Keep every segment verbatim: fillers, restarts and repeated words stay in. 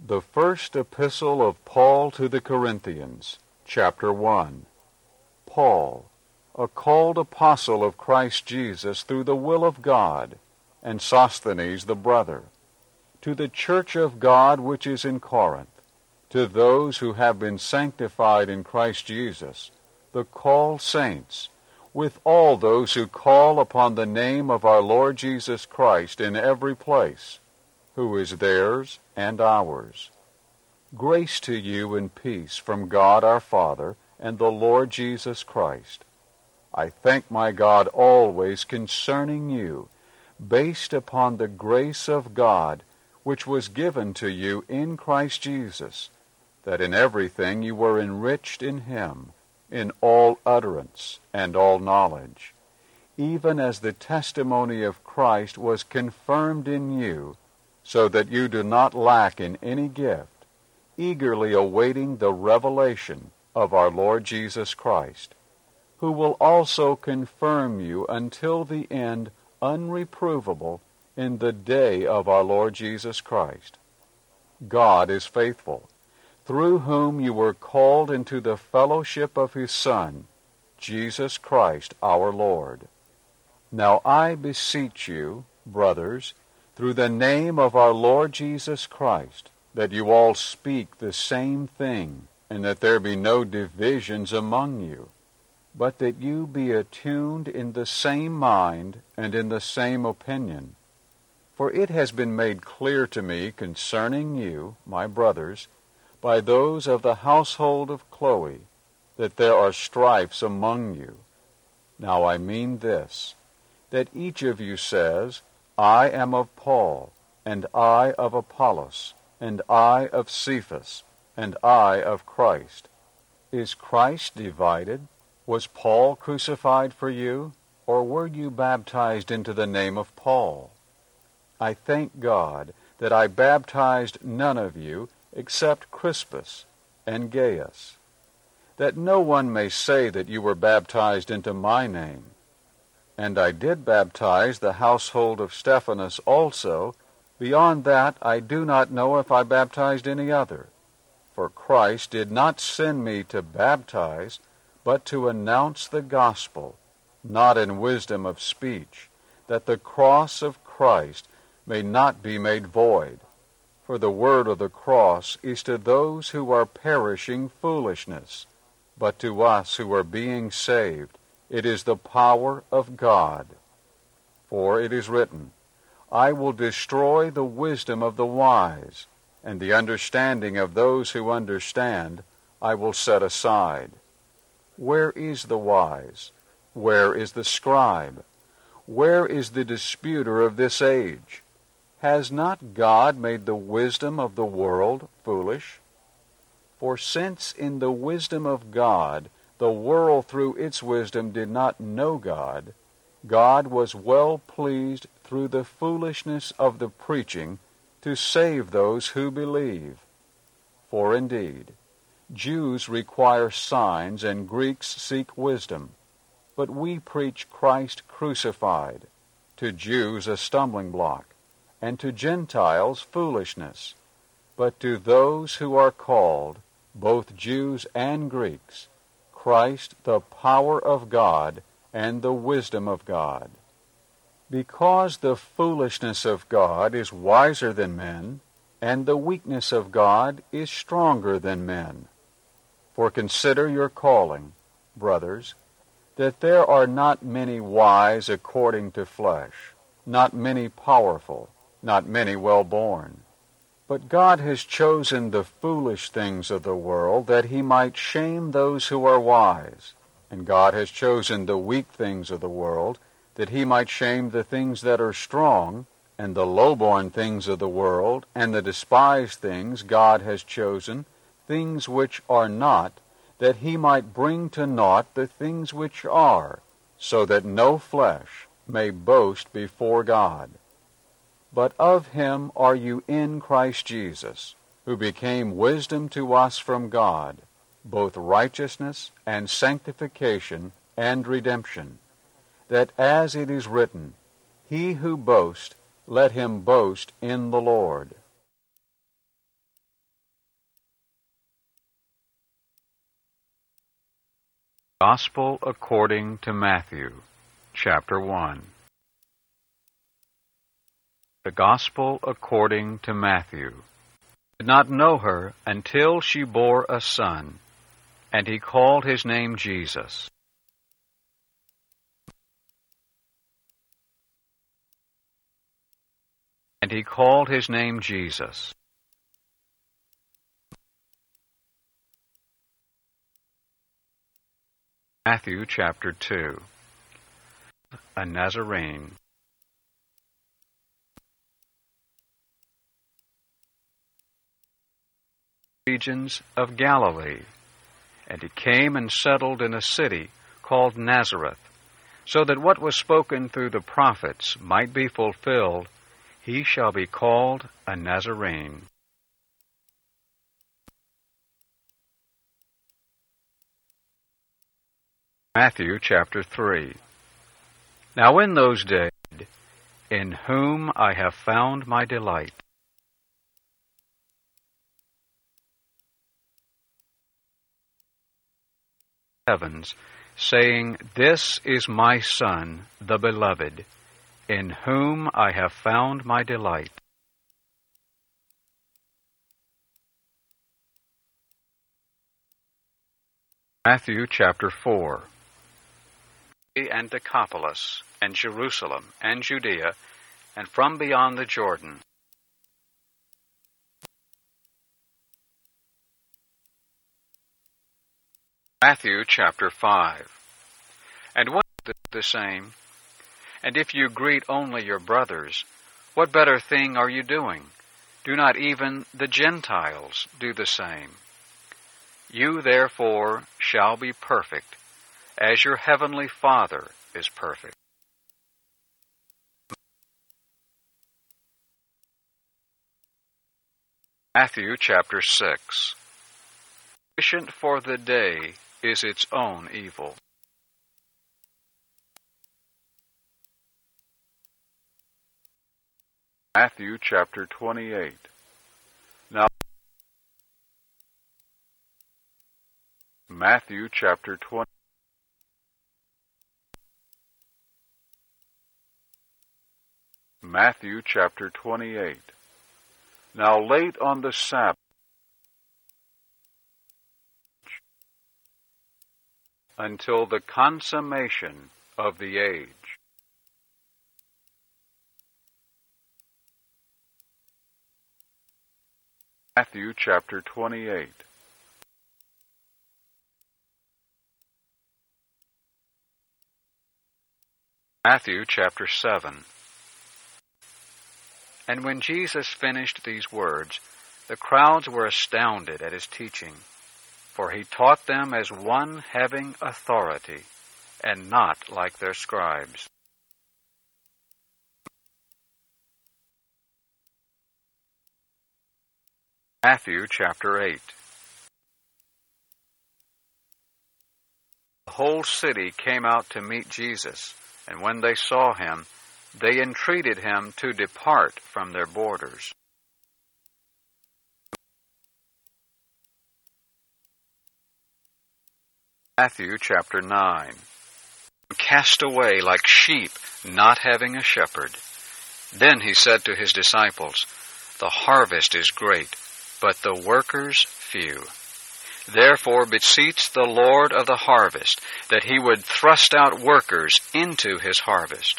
The First Epistle of Paul to the Corinthians, Chapter one. Paul, a called apostle of Christ Jesus through the will of God, and Sosthenes the brother, to the church of God which is in Corinth, to those who have been sanctified in Christ Jesus, the called saints, with all those who call upon the name of our Lord Jesus Christ in every place, who is theirs and ours. Grace to you and peace from God our Father and the Lord Jesus Christ. I thank my God always concerning you, based upon the grace of God which was given to you in Christ Jesus, that in everything you were enriched in him, in all utterance and all knowledge, even as the testimony of Christ was confirmed in you, so that you do not lack in any gift, eagerly awaiting the revelation of our Lord Jesus Christ, who will also confirm you until the end unreprovable in the day of our Lord Jesus Christ. God is faithful, through whom you were called into the fellowship of his Son, Jesus Christ our Lord. Now I beseech you, brothers, through the name of our Lord Jesus Christ, that you all speak the same thing, and that there be no divisions among you, but that you be attuned in the same mind and in the same opinion. For it has been made clear to me concerning you, my brothers, by those of the household of Chloe, that there are strifes among you. Now I mean this, that each of you says, I am of Paul, and I of Apollos, and I of Cephas, and I of Christ. Is Christ divided? Was Paul crucified for you, or were you baptized into the name of Paul? I thank God that I baptized none of you except Crispus and Gaius, that no one may say that you were baptized into my name. And I did baptize the household of Stephanas also. Beyond that I do not know if I baptized any other. For Christ did not send me to baptize, but to announce the gospel, not in wisdom of speech, that the cross of Christ may not be made void. For the word of the cross is to those who are perishing foolishness, but to us who are being saved it is the power of God. For it is written, I will destroy the wisdom of the wise, and the understanding of those who understand I will set aside. Where is the wise? Where is the scribe? Where is the disputer of this age? Has not God made the wisdom of the world foolish? For since in the wisdom of God the world through its wisdom did not know God, God was well pleased through the foolishness of the preaching to save those who believe. For indeed, Jews require signs and Greeks seek wisdom, but we preach Christ crucified, to Jews a stumbling block, and to Gentiles foolishness, but to those who are called, both Jews and Greeks, Christ the power of God and the wisdom of God. Because the foolishness of God is wiser than men, and the weakness of God is stronger than men. For consider your calling, brothers, that there are not many wise according to flesh, not many powerful, not many well-born. But God has chosen the foolish things of the world that he might shame those who are wise. And God has chosen the weak things of the world that he might shame the things that are strong, and the low-born things of the world, and the despised things God has chosen, things which are not, that he might bring to naught the things which are, so that no flesh may boast before God. But of him are you in Christ Jesus, who became wisdom to us from God, both righteousness and sanctification and redemption, that as it is written, He who boasts, let him boast in the Lord. Gospel according to Matthew, chapter one. The Gospel according to Matthew. He did not know her until she bore a son, and he called his name Jesus. And he called his name Jesus. Matthew chapter two. A Nazarene. Regions of Galilee, and he came and settled in a city called Nazareth, so that what was spoken through the prophets might be fulfilled, he shall be called a Nazarene. Matthew chapter three. Now in those days, in whom I have found my delight. Heavens, saying, This is my Son, the Beloved, in whom I have found my delight. Matthew chapter four. And Decapolis, and Jerusalem, and Judea, and from beyond the Jordan. Matthew chapter five. And what is the same? And if you greet only your brothers, what better thing are you doing? Do not even the Gentiles do the same? You therefore shall be perfect, as your heavenly Father is perfect. Matthew chapter six. Sufficient for the day is its own evil. Matthew chapter twenty-eight. Now, Matthew chapter twenty. Matthew chapter twenty-eight. Now late on the Sabbath, until the consummation of the age. Matthew chapter twenty-eight. Matthew chapter seven. And when Jesus finished these words, the crowds were astounded at his teaching, for he taught them as one having authority, and not like their scribes. Matthew chapter eight. The whole city came out to meet Jesus, and when they saw him, they entreated him to depart from their borders. Matthew chapter nine. Cast away like sheep, not having a shepherd. Then he said to his disciples, The harvest is great, but the workers few. Therefore beseech the Lord of the harvest that he would thrust out workers into his harvest.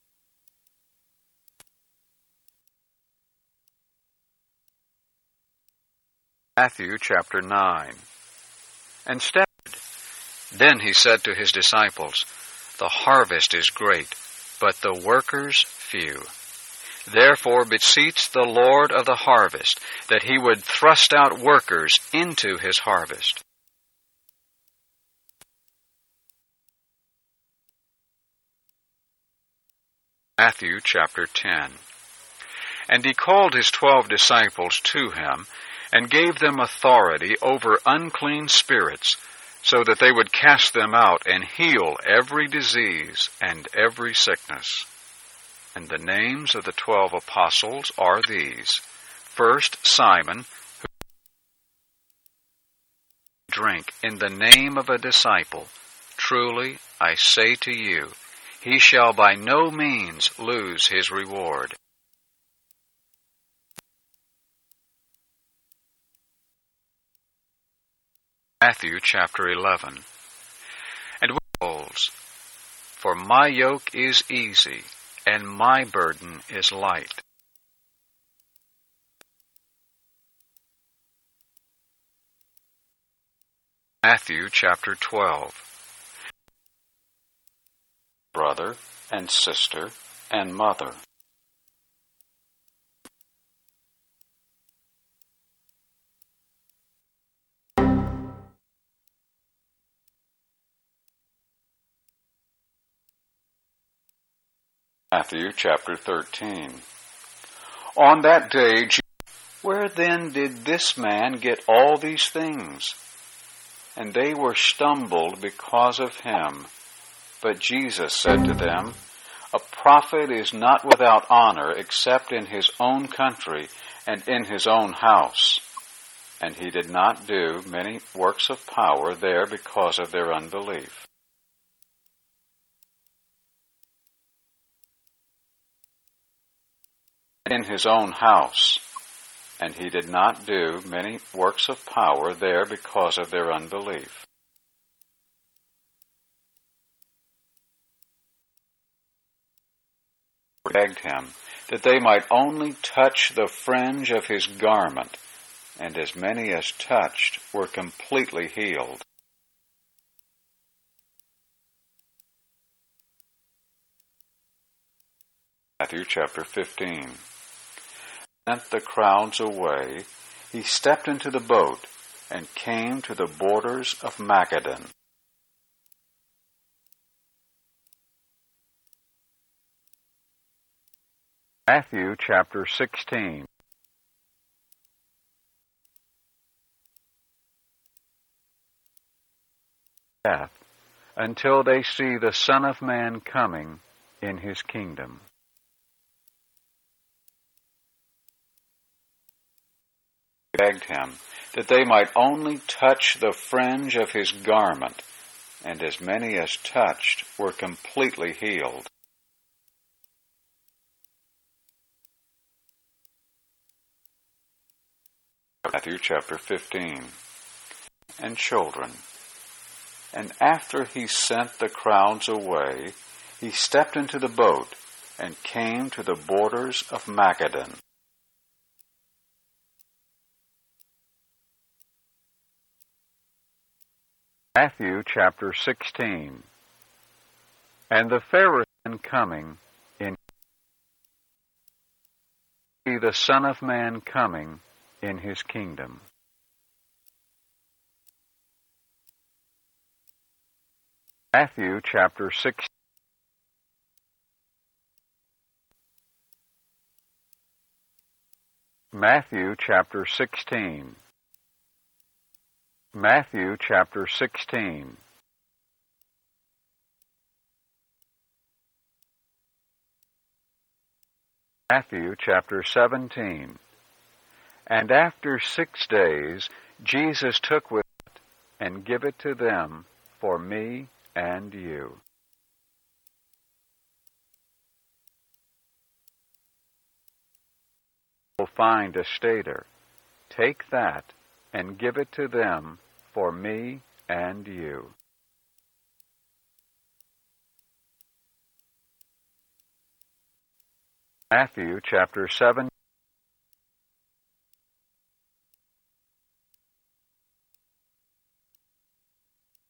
Matthew chapter nine. And staggered. Then he said to his disciples, The harvest is great, but the workers few. Therefore beseech the Lord of the harvest that he would thrust out workers into his harvest. Matthew chapter ten. And he called his twelve disciples to him, and gave them authority over unclean spirits, so that they would cast them out and heal every disease and every sickness. And the names of the twelve apostles are these. First, Simon, who drank in the name of a disciple, truly, I say to you, he shall by no means lose his reward. Matthew chapter eleven. And we holds, for my yoke is easy, and my burden is light. Matthew chapter twelve. Brother and sister and mother. Matthew chapter thirteen. On that day, where then did this man get all these things? And they were stumbled because of him. But Jesus said to them, a prophet is not without honor except in his own country and in his own house. And he did not do many works of power there because of their unbelief. In his own house, and he did not do many works of power there because of their unbelief. Begged him that they might only touch the fringe of his garment, and as many as touched were completely healed. Matthew chapter fifteen. Sent the crowds away, he stepped into the boat and came to the borders of Magadan. Matthew chapter sixteen. Death, until they see the Son of Man coming in his kingdom. Begged him that they might only touch the fringe of his garment, and as many as touched were completely healed. Matthew chapter fifteen. And children. And after he sent the crowds away, he stepped into the boat and came to the borders of Magadan. Matthew chapter sixteen. And the Pharisees coming in see the Son of Man coming in his kingdom. Matthew chapter sixteen. Matthew chapter sixteen. Matthew chapter sixteen. Matthew chapter seventeen. And after six days Jesus took with it and gave it to them for me and you. Will find a stater. Take that and give it to them for me and you. Matthew chapter seven.